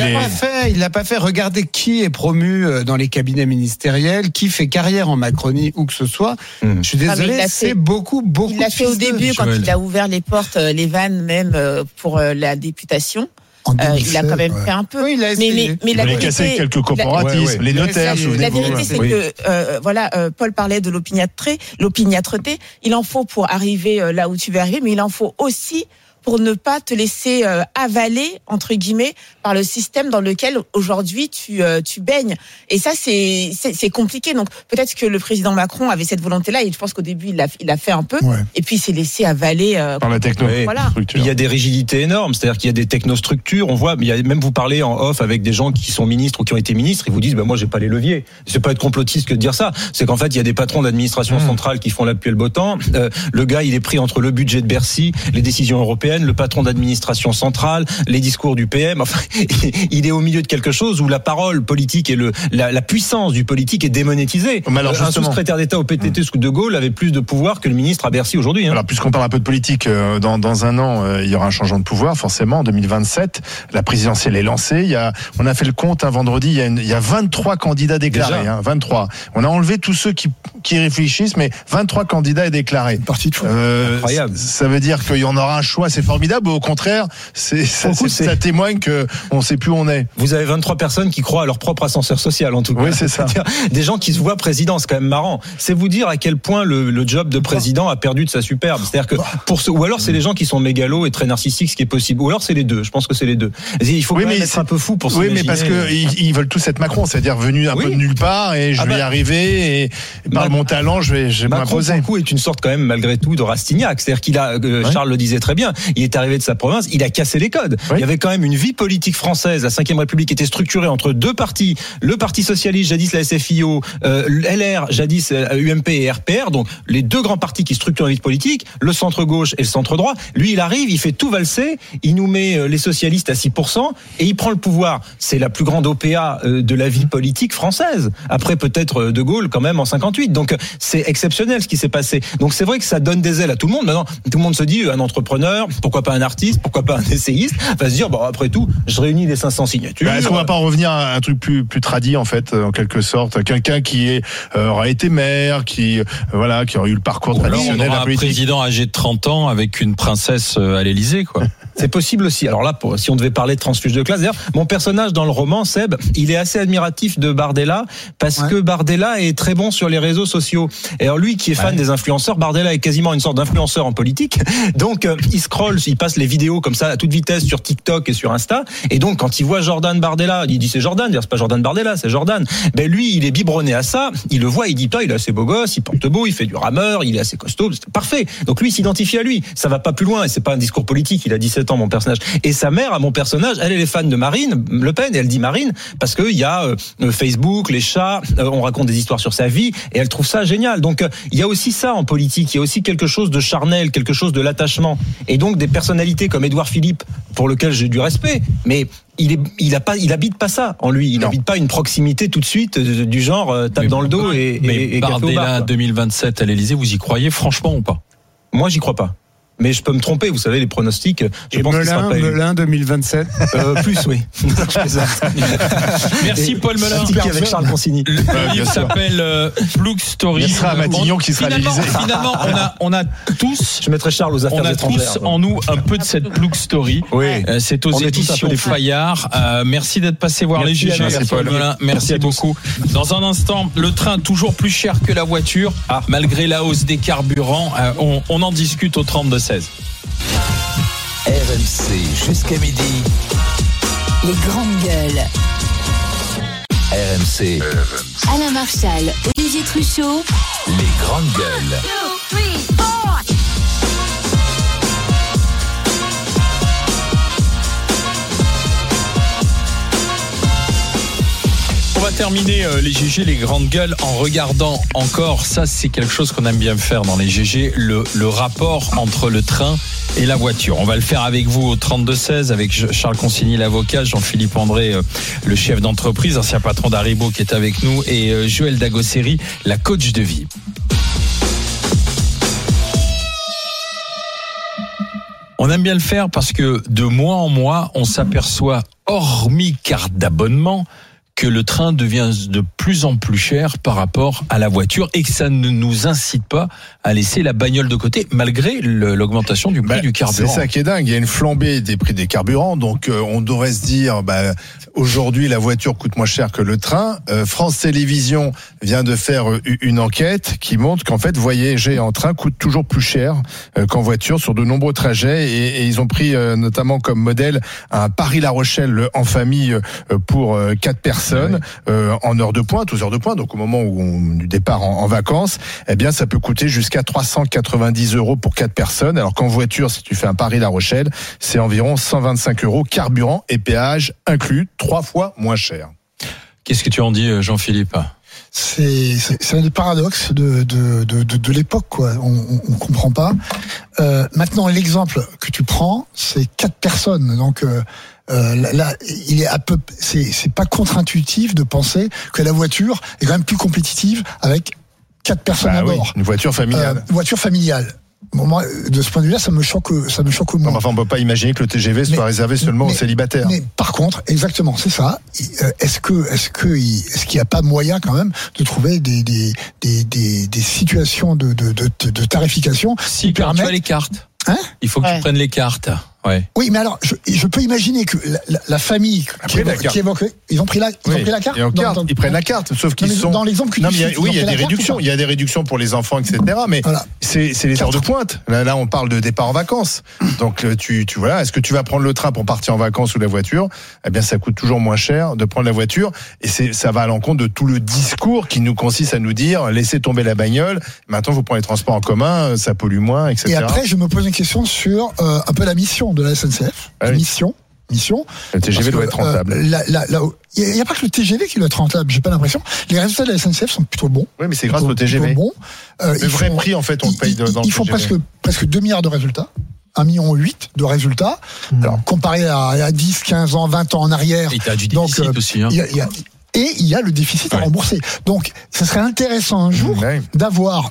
Il l'a pas fait. Regardez qui est promu dans les cabinets ministériels, qui fait carrière en Macronie ou que ce soit. Je suis désolé, c'est beaucoup. Il l'a fait au début quand il a ouvert les portes, les vannes même pour la députation. Il a quand même fait un peu. Oui, il a essayé. Mais la vérité, casser quelques corporatismes, les notaires, souvenez-vous. La vérité, c'est que Paul parlait de l'opiniâtreté. Il en faut pour arriver là où tu veux arriver, mais il en faut aussi pour ne pas te laisser avaler, entre guillemets, par le système dans lequel aujourd'hui tu baignes. Et ça, c'est compliqué. Donc peut-être que le président Macron avait cette volonté-là, et je pense qu'au début il l'a fait un peu, et puis il s'est laissé avaler par la technologie. Voilà. Il y a des rigidités énormes, c'est-à-dire qu'il y a des technostructures. On voit, même vous parlez en off avec des gens qui sont ministres ou qui ont été ministres, ils vous disent moi j'ai pas les leviers. C'est pas être complotiste que de dire ça. C'est qu'en fait il y a des patrons d'administration centrale qui font la pluie et le beau temps. Le gars il est pris entre le budget de Bercy, les décisions européennes, le patron d'administration centrale, les discours du PM. Enfin, il est au milieu de quelque chose où la parole politique et la puissance du politique est démonétisée. Un sous-secrétaire d'État au PTT sous De Gaulle avait plus de pouvoir que le ministre à Bercy aujourd'hui. Alors, puisqu'on parle un peu de politique, dans un an, il y aura un changement de pouvoir, forcément, en 2027. La présidentielle est lancée. On a fait le compte un vendredi. Il y a 23 candidats déclarés. 23. On a enlevé tous ceux qui réfléchissent, mais 23 candidats est déclaré. Parti de fou. Incroyable. Ça veut dire qu'il y en aura un choix. C'est formidable. Au contraire, ça témoigne qu'on ne sait plus où on est. Vous avez 23 personnes qui croient à leur propre ascenseur social, en tout cas. Oui, c'est ça. Des gens qui se voient président, c'est quand même marrant. C'est vous dire à quel point le job de président a perdu de sa superbe. C'est-à-dire que ou alors c'est les gens qui sont mégalos et très narcissiques, ce qui est possible. Ou alors c'est les deux. Je pense que c'est les deux. Il faut quand même être un peu fou pour s'imaginer. Oui, mais parce que ils veulent tous être Macron, c'est-à-dire venu un peu de nulle part et je vais y arriver et par mon talent, je vais m'imposer. Macron, est une sorte quand même malgré tout de Rastignac. C'est-à-dire qu'il a, Charles le disait très bien, il est arrivé de sa province, il a cassé les codes. Il y avait quand même une vie politique française, la 5e République était structurée entre deux partis, le Parti socialiste, jadis la SFIO, LR, jadis UMP et RPR, donc les deux grands partis qui structurent la vie politique, le centre-gauche et le centre-droit. Lui, il arrive, il fait tout valser, il nous met les socialistes à 6% et il prend le pouvoir. C'est la plus grande OPA de la vie politique française. Après peut-être De Gaulle quand même en 58. Donc c'est exceptionnel ce qui s'est passé. Donc c'est vrai que ça donne des ailes à tout le monde. Maintenant, tout le monde se dit un entrepreneur, pourquoi pas un artiste, pourquoi pas un essayiste, va se dire, bon, après tout, je réunis les 500 signatures. Est-ce qu'on va pas revenir à un truc plus tradit, en fait, en quelque sorte, quelqu'un qui aura été maire, qui aurait eu le parcours traditionnel. On aura un président âgé de 30 ans avec une princesse à l'Élysée, quoi. C'est possible aussi. Alors là, si on devait parler de transfuge de classe, d'ailleurs, mon personnage dans le roman, Seb, il est assez admiratif de Bardella parce que Bardella est très bon sur les réseaux sociaux. Et alors lui, qui est fan des influenceurs, Bardella est quasiment une sorte d'influenceur en politique. Donc il scrolle, il passe les vidéos comme ça à toute vitesse sur TikTok et sur Insta. Et donc quand il voit Jordan Bardella, il dit c'est Jordan. D'ailleurs, c'est pas Jordan Bardella, c'est Jordan. Ben lui, il est biberonné à ça. Il le voit, il dit il est assez beau gosse, il porte beau, il fait du rameur, il est assez costaud. C'est parfait. Donc lui, il s'identifie à lui. Ça va pas plus loin. Et c'est pas un discours politique. Il a 17 ans, mon personnage. Et sa mère, à mon personnage, elle est fan de Marine Le Pen. Et elle dit Marine parce qu'il y a Facebook, les chats, on raconte des histoires sur sa vie. Et elle trouve ça génial. Donc il y a aussi ça en politique. Il y a aussi quelque chose de charnel, quelque chose de l'attachement. Et donc des personnalités comme Édouard Philippe, pour lequel j'ai du respect, mais il habite pas ça en lui. Il n'habite pas une proximité tout de suite du genre tape dans le dos et Bardella 2027 à l'Élysée, vous y croyez franchement ou pas? Moi, j'y crois pas. Mais je peux me tromper, vous savez, les pronostics. Je pense Melun 2027. Plus, oui. Merci Paul Melun. Avec Charles Consigny. Le livre s'appelle Plouk Story. Il sera à Matignon qui sera à l'Élysée. Finalement, on a tous. Je mettrai Charles aux affaires étrangères. On a tous en nous un peu de cette Plouk Story. Oui. C'est aux éditions Fayard. Merci d'être passé voir les GG. Merci Paul Melun. Merci beaucoup. Dans un instant, le train toujours plus cher que la voiture, malgré la hausse des carburants. On en discute au 32-16. RMC jusqu'à midi. Les grandes gueules. RMC. Alain Marchal, Olivier Truchot. Les grandes gueules. 2, 3, 4. On va terminer les GG, les grandes gueules, en regardant encore, ça c'est quelque chose qu'on aime bien faire dans les GG, le rapport entre le train et la voiture. On va le faire avec vous au 32-16, avec Charles Consigny, l'avocat, Jean-Philippe André, le chef d'entreprise, ancien patron d'Haribo qui est avec nous, et Joël Dagosseri, la coach de vie. On aime bien le faire parce que de mois en mois, on s'aperçoit, hormis carte d'abonnement, que le train devient de plus en plus cher par rapport à la voiture et que ça ne nous incite pas à laisser la bagnole de côté malgré l'augmentation du prix du carburant. C'est ça qui est dingue, il y a une flambée des prix des carburants, donc on devrait se dire aujourd'hui la voiture coûte moins cher que le train. France Télévisions vient de faire une enquête qui montre qu'en fait voyager en train coûte toujours plus cher qu'en voiture sur de nombreux trajets et ils ont pris notamment comme modèle un Paris-La Rochelle en famille pour 4 personnes en heure de pointe, aux heures de pointe, donc au moment du départ en vacances, eh bien ça peut coûter jusqu'à 390 € pour 4 personnes, alors qu'en voiture, si tu fais un Paris-La Rochelle, c'est environ 125 €, carburant et péage inclus, 3 fois moins cher. Qu'est-ce que tu en dis, Jean-Philippe ? C'est un des paradoxes de l'époque, quoi. On comprend pas. Maintenant, l'exemple que tu prends, c'est 4 personnes. Donc là, il est c'est pas contre-intuitif de penser que la voiture est quand même plus compétitive avec 4 personnes à bord. Une voiture familiale. Voiture familiale. Bon, moi, de ce point de vue-là, ça me choque moins. Enfin, on peut pas imaginer que le TGV soit réservé seulement aux célibataires. Mais par contre, exactement, c'est ça. Est-ce qu'il n'y a pas moyen quand même de trouver des situations de tarification si qui permettent... tu as les cartes. Hein? Il faut que tu prennes les cartes. Ouais. Oui, mais alors, je peux imaginer que la famille qui évoque, ils ont pris la carte. Ils prennent la carte, sauf qu'ils sont dans l'exemple que tu cites. Oui, il y a des réductions. Il y a des réductions pour les enfants, etc. Mais voilà. C'est les heures de pointe. Là, on parle de départ en vacances. Donc, tu voilà, est-ce que tu vas prendre le train pour partir en vacances ou la voiture? Eh bien, ça coûte toujours moins cher de prendre la voiture. Et ça va à l'encontre de tout le discours qui nous consiste à nous dire laissez tomber la bagnole. Maintenant, vous prenez les transports en commun, ça pollue moins, etc. Et après, je me pose une question sur un peu la mission de la SNCF. Ah oui. Mission. Le TGV doit être rentable. Il n'y a pas que le TGV qui doit être rentable, j'ai pas l'impression. Les résultats de la SNCF sont plutôt bons. Oui, mais c'est grâce au TGV. Bon. Le vrai prix, en fait, on le paye dans le TGV. Ils font presque 2 milliards de résultats. 1,8 million de résultats. Alors, comparé à 10, 15 ans, 20 ans en arrière. Et t'as du déficit aussi, hein. Et il y a le déficit à rembourser. Donc, ce serait intéressant un jour d'avoir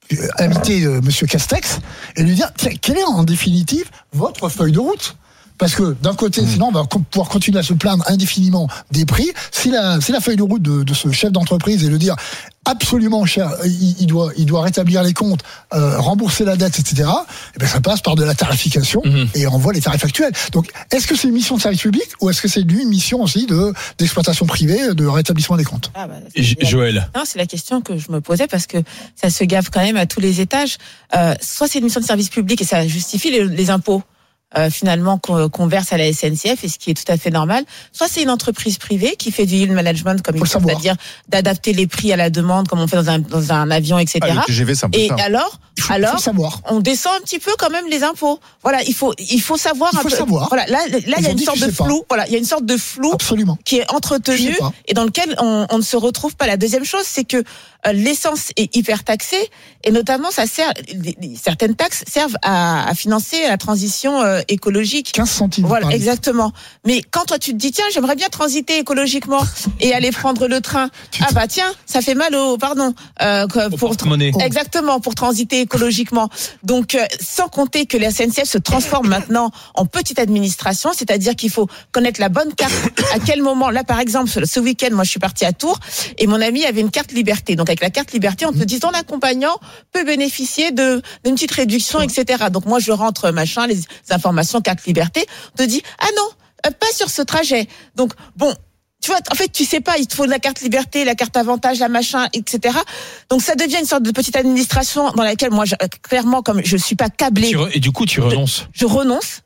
inviter Monsieur Castex et lui dire quelle est en définitive votre feuille de route. Parce que d'un côté, sinon on va pouvoir continuer à se plaindre indéfiniment des prix. Si la feuille de route de ce chef d'entreprise est de dire absolument cher, il doit rétablir les comptes, rembourser la dette, etc. Et bien ça passe par de la tarification et on voit les tarifs actuels. Donc est-ce que c'est une mission de service public ou est-ce que c'est une mission aussi d'exploitation privée, de rétablissement des comptes? Joël. Non, c'est la question que je me posais parce que ça se gave quand même à tous les étages. Soit c'est une mission de service public et ça justifie les impôts. Finalement qu'on verse à la SNCF et ce qui est tout à fait normal. Soit c'est une entreprise privée qui fait du yield management comme il faut, c'est-à-dire d'adapter les prix à la demande comme on fait dans un avion, etc. Le TGV, c'est un peu et ça. alors on descend un petit peu quand même les impôts. Voilà, il faut savoir un peu. Voilà, là il y a une sorte de flou. Voilà, il y a une sorte de flou qui est entretenu et dans lequel on ne se retrouve pas. La deuxième chose, c'est que l'essence est hyper taxée et notamment certaines taxes servent à financer la transition écologique. 15 centimes. Voilà, exactement. Mais quand toi tu te dis tiens, j'aimerais bien transiter écologiquement et aller prendre le train. Ah bah tiens, ça fait mal exactement pour transiter écologiquement. Donc sans compter que la SNCF se transforme maintenant en petite administration, c'est-à-dire qu'il faut connaître la bonne carte à quel moment. Là par exemple, ce week-end, moi je suis partie à Tours et mon ami avait une carte liberté. Donc avec la carte liberté, on te dit ton accompagnant peut bénéficier d'une petite réduction, etc. Donc moi je rentre les informations carte liberté, on te dit ah non, pas sur ce trajet. Donc bon, tu vois, en fait, tu sais pas, il te faut la carte liberté, la carte avantage, la machin, etc. Donc ça devient une sorte de petite administration dans laquelle moi, clairement, comme je suis pas câblée. Et du coup, tu renonces. Je renonce.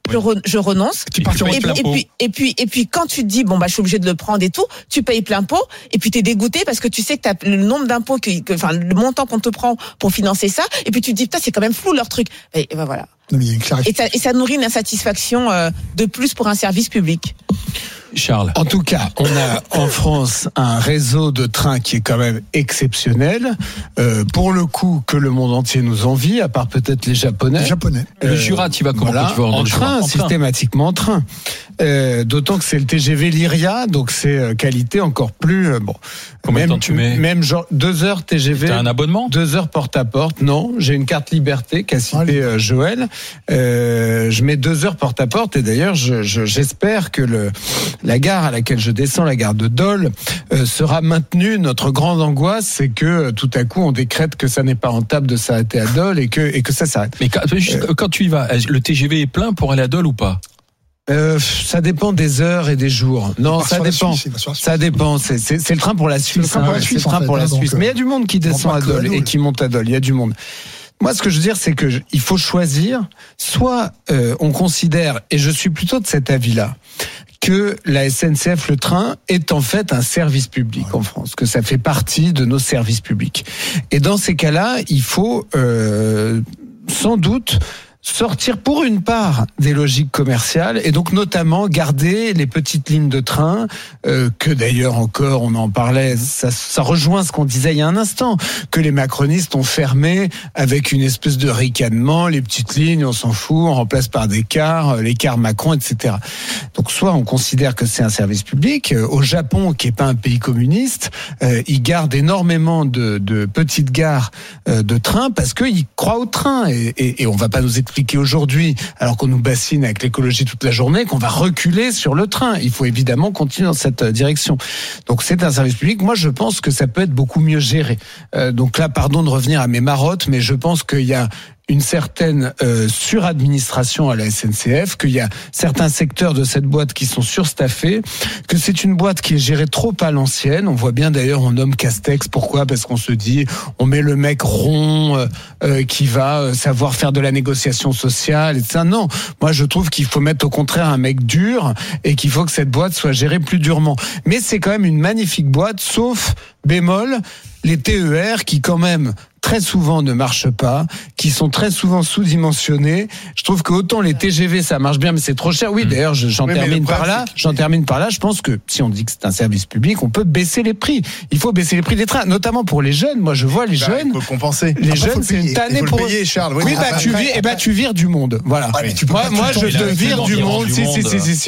Et puis quand tu te dis bon bah je suis obligé de le prendre et tout, tu payes plein pot et puis t'es dégoûté parce que tu sais que t'as le nombre d'impôts le montant qu'on te prend pour financer ça et puis tu te dis putain c'est quand même flou leur truc. Et ben voilà. Et ça nourrit une insatisfaction de plus pour un service public. Charles. En tout cas, on a en France un réseau de trains qui est quand même exceptionnel. Pour le coup, que le monde entier nous envie, à part peut-être les Japonais. Le Jura, tu vas comment tu vas en train, systématiquement en train. D'autant que c'est le TGV Lyria, donc c'est qualité encore plus bon. Combien de temps tu mets? Même genre 2 heures TGV. T'as un abonnement? 2 heures porte à porte. Non, j'ai une carte liberté qu'a cité Joël. Je mets 2 heures porte à porte et d'ailleurs j'espère que la gare à laquelle je descends, la gare de Dole, sera maintenue. Notre grande angoisse, c'est que tout à coup on décrète que ça n'est pas rentable de s'arrêter à Dole et que ça s'arrête. Mais quand tu y vas, le TGV est plein pour aller à Dole ou pas? Ça dépend des heures et des jours. Non, ça dépend. Ça dépend. C'est le train pour la Suisse. C'est le train pour la Suisse. Mais il y a du monde qui descend à Dole et qui monte à Dole. Il y a du monde. Moi, ce que je veux dire, c'est que il faut choisir. Soit on considère, et je suis plutôt de cet avis-là, que la SNCF, le train, est en fait un service public en France, que ça fait partie de nos services publics. Et dans ces cas-là, il faut sans doute sortir pour une part des logiques commerciales et donc notamment garder les petites lignes de train que d'ailleurs encore on en parlait, ça rejoint ce qu'on disait il y a un instant, que les macronistes ont fermé avec une espèce de ricanement, les petites lignes on s'en fout, on remplace par des cars, les cars Macron, etc. Donc soit on considère que c'est un service public. Au Japon, qui est pas un pays communiste, ils gardent énormément de petites gares de train parce qu'ils croient au train et on va pas nous expliquer aujourd'hui, alors qu'on nous bassine avec l'écologie toute la journée, qu'on va reculer sur le train. Il faut évidemment continuer dans cette direction. Donc c'est un service public. Moi, je pense que ça peut être beaucoup mieux géré. Donc là, pardon de revenir à mes marottes, mais je pense qu'il y a une certaine suradministration à la SNCF, qu'il y a certains secteurs de cette boîte qui sont surstaffés, que c'est une boîte qui est gérée trop à l'ancienne. On voit bien d'ailleurs, on nomme Castex. Pourquoi ? Parce qu'on se dit, on met le mec rond qui va savoir faire de la négociation sociale, etc. Non, moi je trouve qu'il faut mettre au contraire un mec dur et qu'il faut que cette boîte soit gérée plus durement. Mais c'est quand même une magnifique boîte, sauf bémol, les TER qui quand même très souvent ne marchent pas, qui sont très souvent sous-dimensionnés. Je trouve que autant les TGV ça marche bien, mais c'est trop cher. Oui, d'ailleurs, j'en termine par là. Je pense que si on dit que c'est un service public, on peut baisser les prix. Il faut baisser les prix des trains, notamment pour les jeunes. Moi, je vois les jeunes. Il faut compenser. Les jeunes, c'est une tannée pour payer, Charles. Oui, tu vires du monde. Voilà. Moi, je te vire du monde. Si.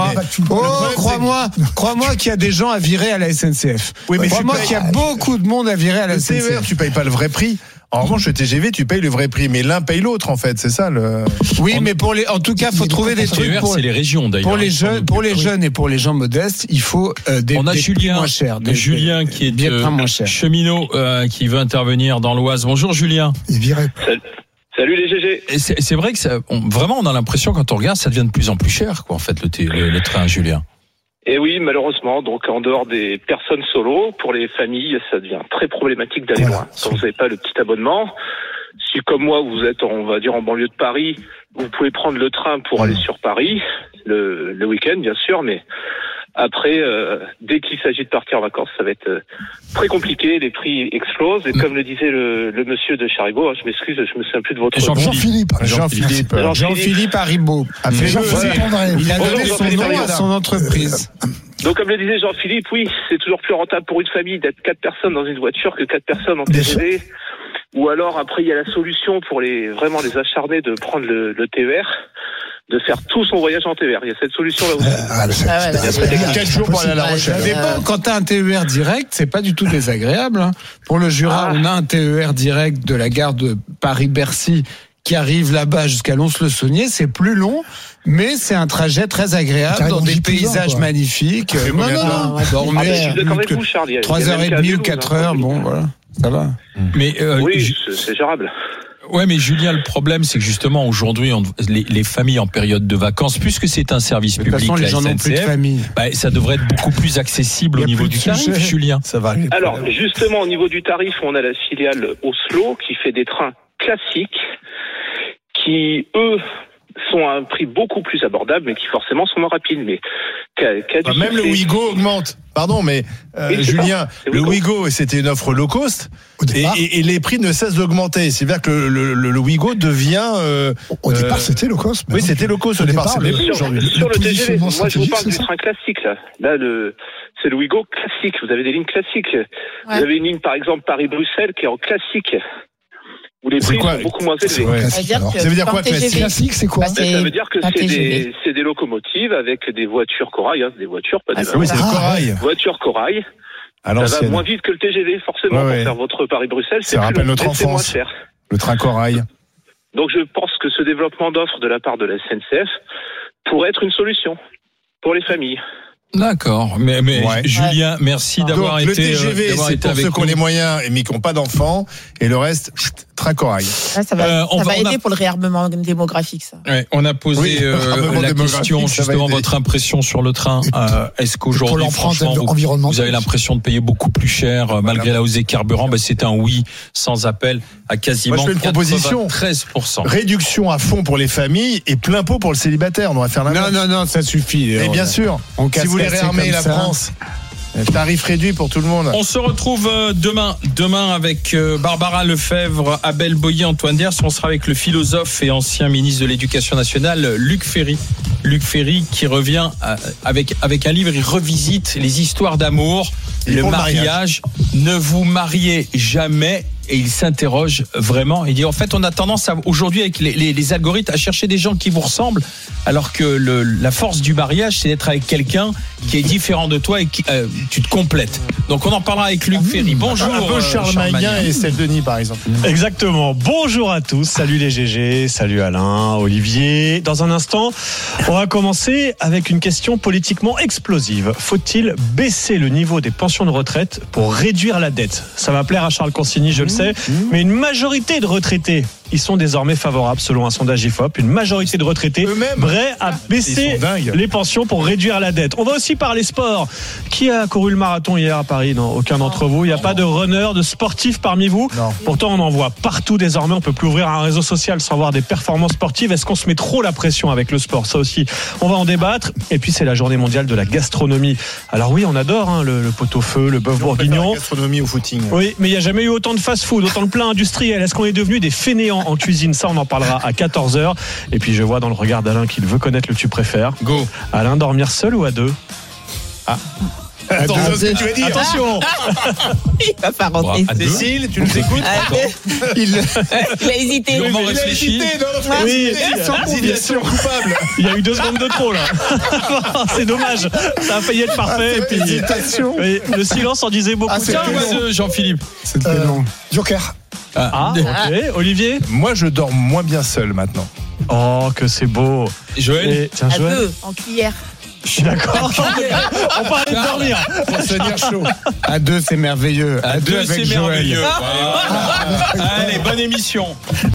Crois-moi qu'il y a des gens à virer à la SNCF. Crois-moi qu'il y a beaucoup de monde à virer à la SNCF. Tu payes pas le vrai prix. En revanche, le TGV, tu payes le vrai prix, mais l'un paye l'autre, en fait, c'est ça le. Oui, mais en tout cas, faut trouver des trucs c'est les régions d'ailleurs. Pour les jeunes et pour les gens modestes, il faut des prix moins chers. Julien qui est cheminot qui veut intervenir dans l'Oise. Bonjour Julien. Salut les GG. Et c'est vrai que vraiment on a l'impression quand on regarde ça devient de plus en plus cher quoi en fait le train, Julien. Et oui, malheureusement, donc en dehors des personnes solo, pour les familles, ça devient très problématique d'aller loin. Quand vous n'avez pas le petit abonnement, si comme moi vous êtes on va dire en banlieue de Paris, vous pouvez prendre le train pour aller sur Paris le week-end bien sûr, mais après, dès qu'il s'agit de partir en vacances, ça va être très compliqué. Les prix explosent. Et comme le disait le monsieur de Charibo, je m'excuse, je me souviens plus de votre nom. Jean-Philippe Haribo. Il a donné son nom à son entreprise. Donc, comme le disait Jean-Philippe, oui, c'est toujours plus rentable pour une famille d'être 4 personnes dans une voiture que 4 personnes en TGV. Ou alors, après, il y a la solution pour vraiment les acharnés de prendre le TER. De faire tout son voyage en TER. Il y a cette solution-là aussi. 4 jours pour aller à La Rochelle. Quand tu as un TER direct, c'est pas du tout désagréable. Pour le Jura, on a un TER direct de la gare de Paris-Bercy qui arrive là-bas jusqu'à Lons-le-Saunier. C'est plus long, mais c'est un trajet très agréable dans des paysages magnifiques. Non. Je suis d'accord avec vous, Charles. 3h30 ou 4 heures, bon, voilà. Ça va. Mais, oui, c'est gérable. Ouais, mais Julien, le problème, c'est que justement, aujourd'hui, les familles en période de vacances, puisque c'est un service public, de toute façon, les gens n'ont plus de famille. Ça devrait être beaucoup plus accessible au niveau du tarif, Julien. Ça va. Alors, justement, au niveau du tarif, on a la filiale Oslo qui fait des trains classiques qui, eux, sont à un prix beaucoup plus abordable, mais qui forcément sont moins rapides. Mais même le Ouigo augmente. Pardon, mais Julien, le Ouigo, c'était une offre low cost, et les prix ne cessent d'augmenter. C'est-à-dire que le Ouigo devient. Au départ, c'était low cost. Oui, c'était low cost au départ. Sur le TGV, moi je vous parle du train classique là. Là, c'est le Ouigo classique. Vous avez des lignes classiques. Vous avez une ligne, par exemple, Paris-Bruxelles, qui est en classique. Où les prix sont beaucoup moins élevés. Ça veut dire quoi classique, c'est quoi? Ça veut dire que c'est des locomotives avec des voitures corail, des voitures, pas des oui, c'est le corail. Voitures corail. Ça va moins vite que le TGV, forcément, pour faire votre Paris-Bruxelles, c'est plus long, c'est moins cher. Le train corail. Donc je pense que ce développement d'offres de la part de la SNCF pourrait être une solution pour les familles. D'accord, mais Julien, merci d'avoir été. Le TGV, c'est pour ceux qui ont les moyens mais qui n'ont pas d'enfants, et le reste, train corail. Ça va aider pour le réarmement démographique, ça. Ouais, on a posé la question, justement, votre impression sur le train. Est-ce qu'aujourd'hui, franchement, vous avez l'impression de payer beaucoup plus cher malgré la hausse des carburants? C'est un oui sans appel à quasiment 93%. Réduction à fond pour les familles et plein pot pour le célibataire. On va faire Non, ça suffit. Et bien sûr, si vous voulez réarmer la France, tarif réduit pour tout le monde. On se retrouve demain avec Barbara Lefebvre, Abel Boyer, Antoine Ders. On sera avec le philosophe et ancien ministre de l'Éducation nationale, Luc Ferry. Luc Ferry qui revient avec un livre, il revisite les histoires d'amour, le mariage. Ne vous mariez jamais. Et il s'interroge vraiment. Il dit, en fait, on a tendance aujourd'hui avec les algorithmes à chercher des gens qui vous ressemblent, alors que la force du mariage, c'est d'être avec quelqu'un qui est différent de toi et qui tu te complètes. Donc on en parlera avec Luc Ferry. Bonjour. Un peu Charles Magnin et Steph Denis, par exemple. Exactement. Bonjour à tous. Salut les GG. Salut Alain, Olivier. Dans un instant, on va commencer avec une question politiquement explosive. Faut-il baisser le niveau des pensions de retraite pour réduire la dette? Ça va plaire à Charles Consigny, je le sais. Mais une majorité de retraités, ils sont désormais favorables, selon un sondage IFOP, une majorité de retraités prêts à baisser les pensions pour réduire la dette. On va aussi parler sport. Qui a couru le marathon hier à Paris? Non, aucun d'entre vous. Il n'y a pas de runner, de sportif parmi vous. Non. Pourtant, on en voit partout désormais. On peut plus ouvrir un réseau social sans voir des performances sportives. Est-ce qu'on se met trop la pression avec le sport? Ça aussi, on va en débattre. Et puis, c'est la journée mondiale de la gastronomie. Alors oui, on adore le pot-au-feu, le bœuf bourguignon. La gastronomie au footing. Oui, mais il n'y a jamais eu autant de fast-food, autant de plats industriels. Est-ce qu'on est devenu des fainéants en cuisine? Ça, on en parlera à 14h. Et puis, je vois dans le regard d'Alain qu'il veut connaître le tu préfères. Go. Alain, dormir seul ou à deux? Attention à ce que tu vas dire. Attention. Il va pas rentrer. Cécile, tu nous écoutes? Il a hésité. Il a réfléchi. Oui, conciliation coupable. Il y a eu 2 secondes de trop là. C'est dommage. Ça a failli être parfait. Et puis, le silence en disait beaucoup. Jean-Philippe. C'était long. Joker. Ok. Olivier? Moi, je dors moins bien seul maintenant. Oh, que c'est beau. Joël? Tiens, À Joël. 2, en cuillère. Je suis d'accord. On parlait de dormir. Pour se tenir chaud. À 2, c'est merveilleux. À 2, avec c'est Joël. merveilleux. Allez, bonne émission.